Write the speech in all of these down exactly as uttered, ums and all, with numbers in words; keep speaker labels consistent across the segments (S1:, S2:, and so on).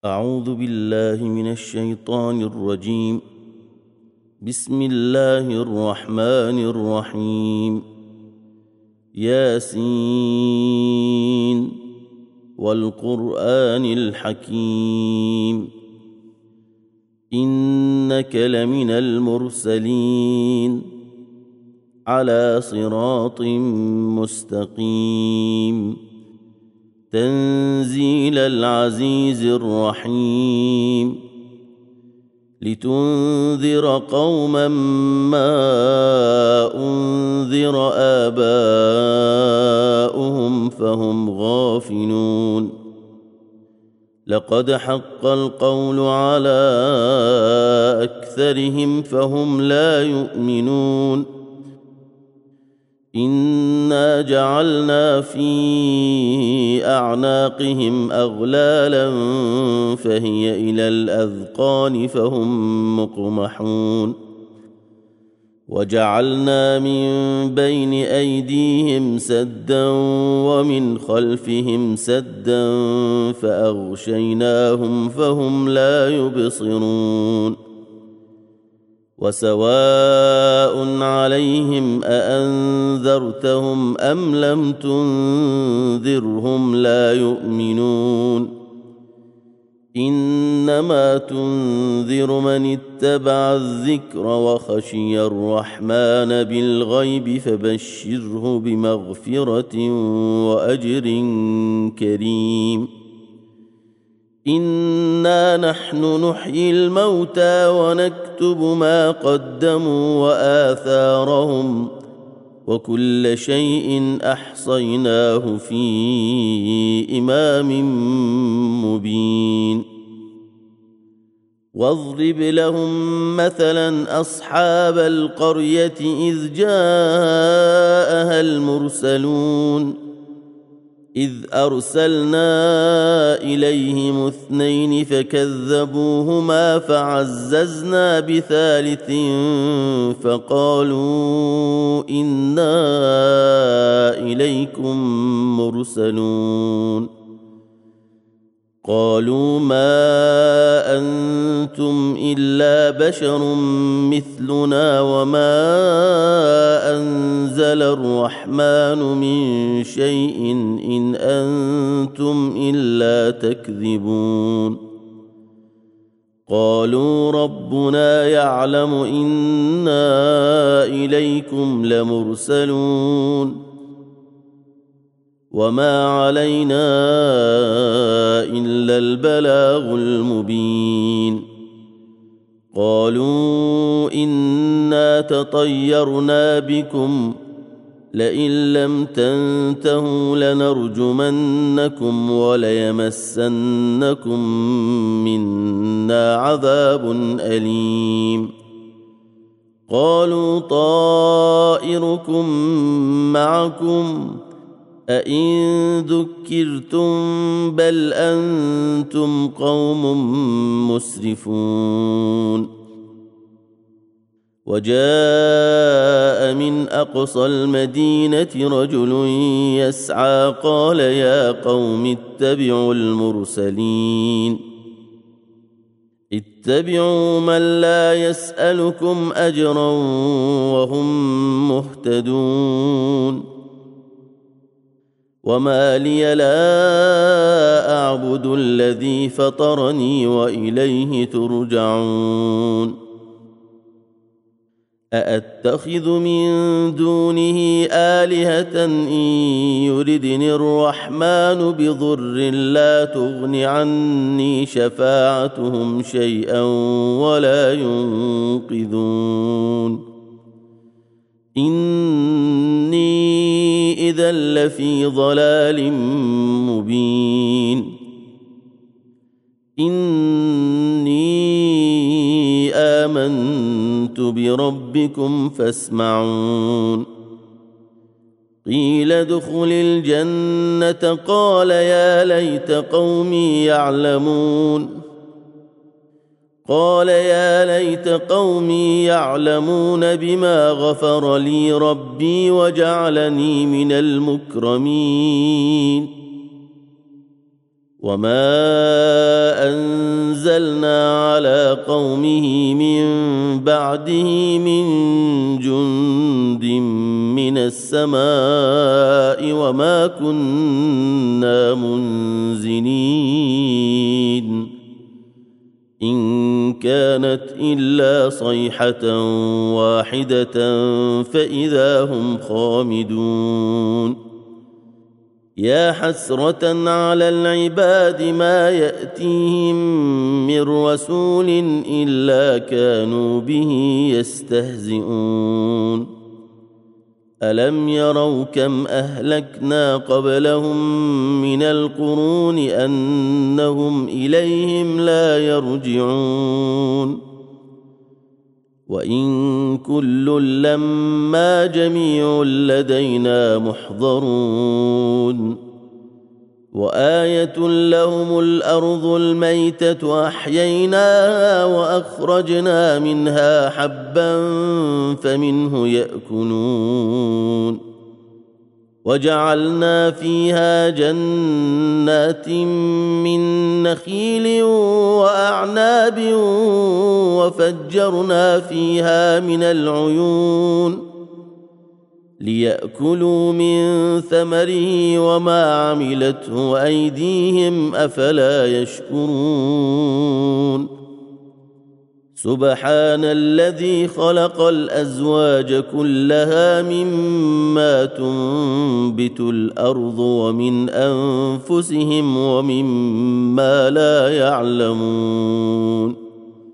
S1: أعوذ بالله من الشيطان الرجيم. بسم الله الرحمن الرحيم. ياسين والقرآن الحكيم إنك لمن المرسلين على صراط مستقيم تنزيل العزيز الرحيم لتنذر قوما ما أنذر آباؤهم فهم غافلون. لقد حق القول على أكثرهم فهم لا يؤمنون. إنا جعلنا في أعناقهم أغلالا فهي إلى الأذقان فهم مقمحون. وجعلنا من بين أيديهم سدا ومن خلفهم سدا فأغشيناهم فهم لا يبصرون. وسواء عليهم أأنذرتهم أم لم تنذرهم لا يؤمنون. إنما تنذر من اتبع الذكر وخشي الرحمن بالغيب فبشره بمغفرة وأجر كريم. إنا نحن نحيي الموتى ونكتب ما قدموا وآثارهم وكل شيء أحصيناه في إمام مبين. واضرب لهم مثلا أصحاب القرية إذ جاءها المرسلون إذ أرسلنا إليهم اثنين فكذبوهما فعززنا بثالث فقالوا إنا إليكم مرسلون. قالوا ما أنتم إلا بشر مثلنا وما أنزل الرحمن من شيء إن أنتم إلا تكذبون. قالوا ربنا يعلم إنا إليكم لمرسلون وما علينا إلا البلاغ المبين. قالوا إنا تطيرنا بكم لئن لم تنتهوا لنرجمنكم وليمسنكم منا عذاب أليم. قالوا طائركم معكم أئن ذكرتم بل أنتم قوم مسرفون. وجاء من أقصى المدينة رجل يسعى قال يا قوم اتبعوا المرسلين اتبعوا من لا يسألكم أجرا وهم مهتدون. وما لي لا أعبد الذي فطرني وإليه ترجعون. أأتخذ من دونه آلهة إن يردني الرحمن بضر لا تغن عني شفاعتهم شيئا ولا ينقذون. إني إذا لفي ضلال مبين. إني آمنت بربكم فاسمعون. قيل ادخل الجنة قال يا ليت قومي يعلمون. قال يا ليت قومي يعلمون بما غفر لي ربي وجعلني من المكرمين. وما أنزلنا على قومه من بعده من جند من السماء وما كنا منزلين إن كانت إلا صيحة واحدة فإذا هم خامدون يا حسرة على العباد ما يأتيهم من رسول إلا كانوا به يستهزئون ألم يروا كم أهلكنا قبلهم من القرون أنهم إليهم لا يرجعون وإن كل لما جميع لدينا محضرون وآية لهم الأرض الميتة أحييناها وأخرجنا منها حبا فمنه يأكلون وجعلنا فيها جنات من نخيل وأعناب وفجرنا فيها من العيون ليأكلوا من ثمره وما عملته أيديهم أفلا يشكرون سبحان الذي خلق الأزواج كلها مما تنبت الأرض ومن أنفسهم ومما لا يعلمون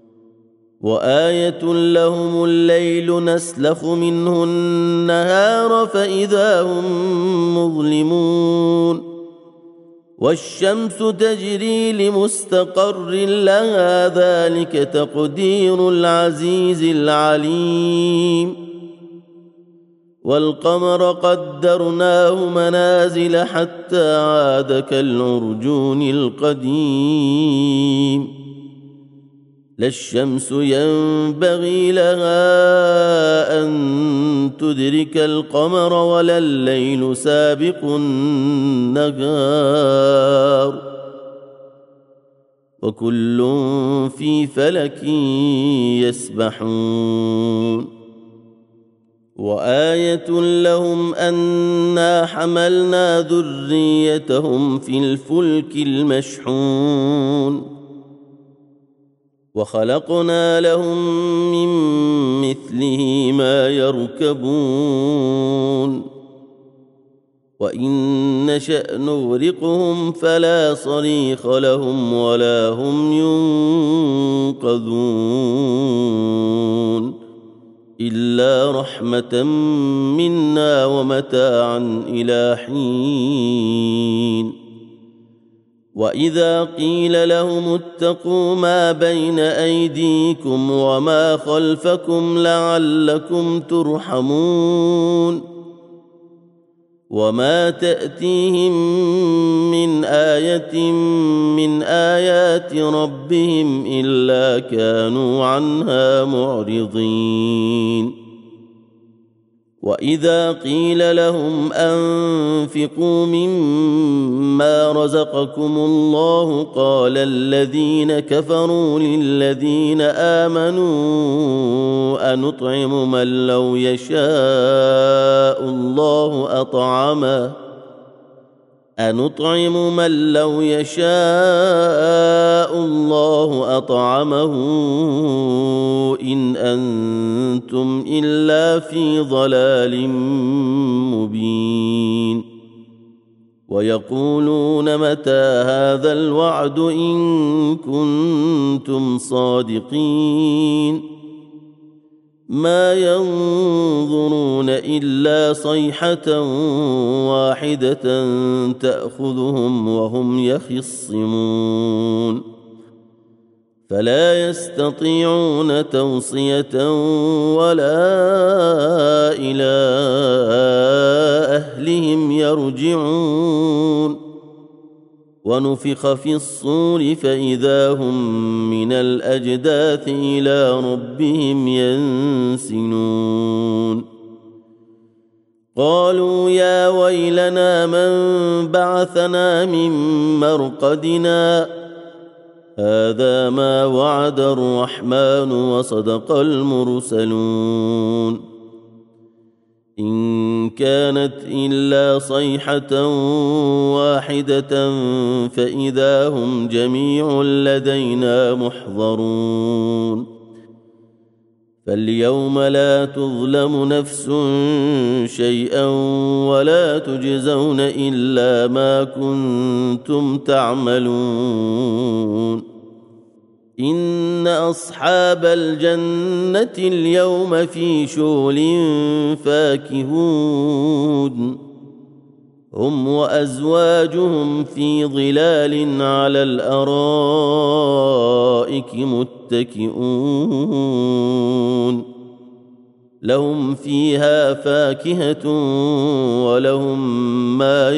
S1: وآية لهم الليل نسلخ منه النهار فإذا هم مظلمون والشمس تجري لمستقر لها ذلك تقدير العزيز العليم والقمر قدرناه منازل حتى عاد كالعرجون القديم لا الشمس ينبغي لها أن تدرك القمر ولا الليل سابق النهار وكل في فلك يسبحون وآية لهم أنا حملنا ذريتهم في الفلك المشحون وخلقنا لهم من مثله ما يركبون وإن نشأ نغرقهم فلا صريخ لهم ولا هم ينقذون إلا رحمة منا ومتاعا إلى حين وإذا قيل لهم اتقوا ما بين أيديكم وما خلفكم لعلكم ترحمون وما تأتيهم من آية من آيات ربهم إلا كانوا عنها معرضين وإذا قيل لهم أنفقوا مما رزقكم الله قال الذين كفروا للذين آمنوا أنطعم من لو يشاء الله أطعمه أنطعم من لو يشاء الله أطعمه إن أنتم إلا في ضلال مبين ويقولون متى هذا الوعد إن كنتم صادقين ما ينظرون إلا صيحة واحدة تأخذهم وهم يخصمون فلا يستطيعون توصية ولا إلى أهلهم يرجعون ونفخ في الصور فإذا هم من الأجداث إلى ربهم ينسلون قالوا يا ويلنا من بعثنا من مرقدنا هذا ما وعد الرحمن وصدق المرسلون إن كانت إلا صيحة واحدة فإذا هم جميع لدينا محضرون فاليوم لا تظلم نفس شيئا ولا تجزون إلا ما كنتم تعملون إن أصحاب الجنة اليوم في شغل فاكهون هم وأزواجهم في ظلال على الأرائك متكئون لهم فيها فاكهة ولهم ما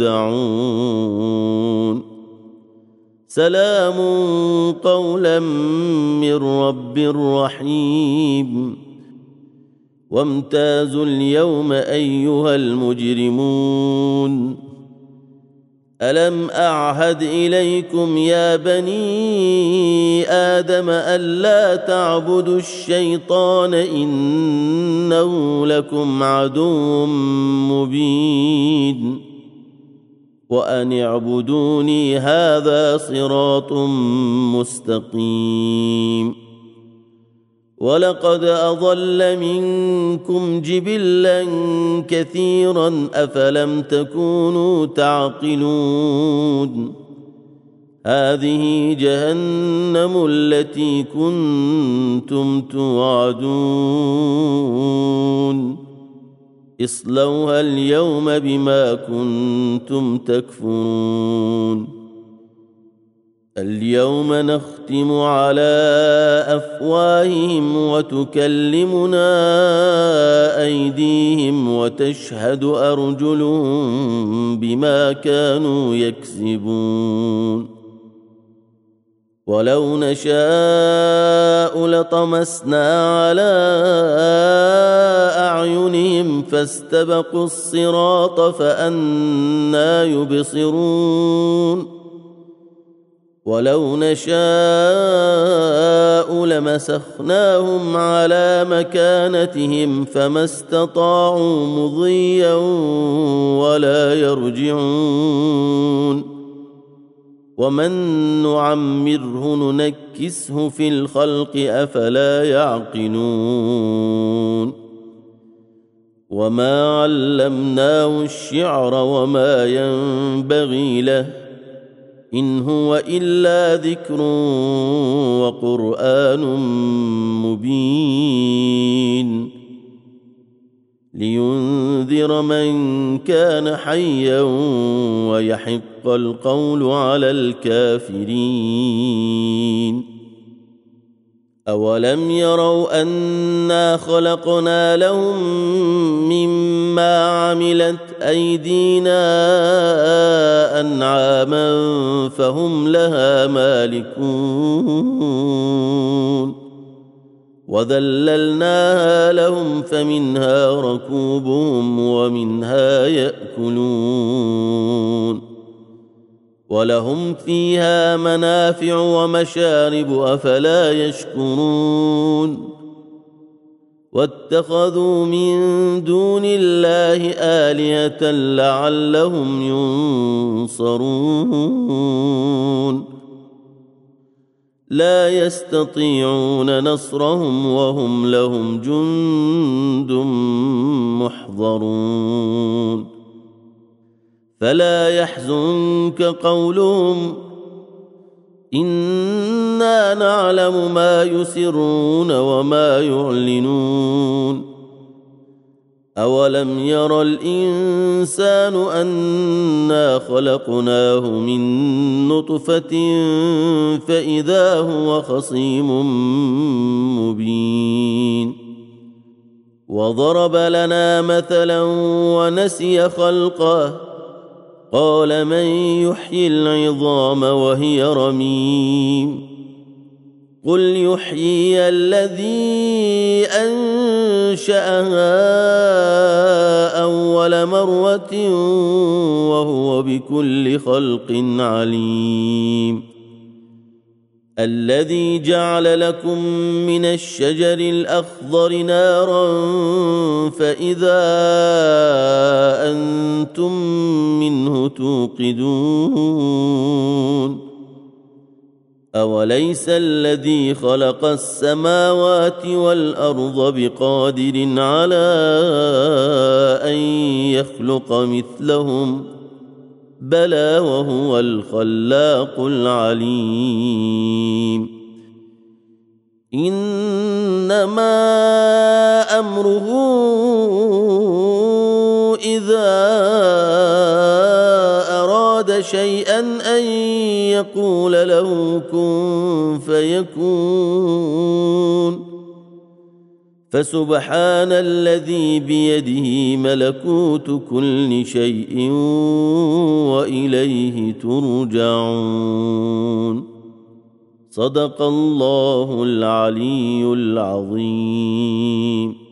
S1: يدعون سلام قولا من رب رحيم وامتازوا اليوم أيها المجرمون ألم أعهد إليكم يا بني آدم ألا تعبدوا الشيطان إنه لكم عدو مبين وأن اعبدوني هذا صراط مستقيم ولقد أضل منكم جبلا كثيرا أفلم تكونوا تعقلون هذه جهنم التي كنتم توعدون اصلوها اليوم بما كنتم تكفرون اليوم نختم على أفواههم وتكلمنا أيديهم وتشهد أرجلهم بما كانوا يكسبون ولو نشاء لطمسنا على أعينهم فاستبقوا الصراط فأنى يبصرون ولو نشاء لمسخناهم على مكانتهم فما استطاعوا مضيا ولا يرجعون ومن نعمره ننكسه في الخلق أفلا يعقلون وما علمناه الشعر وما ينبغي له إن هو إلا ذكر وقرآن مبين لينذر من كان حيا ويحق القول على الكافرين أولم يروا أنا خلقنا لهم مما عملت أيدينا أنعاما فهم لها مالكون وذللناها لهم فمنها ركوبهم ومنها يأكلون ولهم فيها منافع ومشارب أفلا يشكرون واتخذوا من دون الله آلهة لعلهم ينصرون لا يستطيعون نصرهم وهم لهم جند محضرون فلا يحزنك قولهم إنا نعلم ما يسرون وما يعلنون أولم ير الإنسان أنا خلقناه من نطفة فإذا هو خصيم مبين وضرب لنا مثلا ونسي خلقه قال من يحيي العظام وهي رميم قل يحيي الذي أنشأها أول مرة وهو بكل خلق عليم الذي جعل لكم من الشجر الأخضر نارا فإذا أنتم منه توقدون أوليس الذي خلق السماوات والأرض بقادر على أن يخلق مثلهم بلى وهو الخلاق العليم إنما أمره إذا أراد شيئا أن يقول له كن فيكون فسبحان الذي بيده ملكوت كل شيء وإليه ترجعون صدق الله العلي العظيم.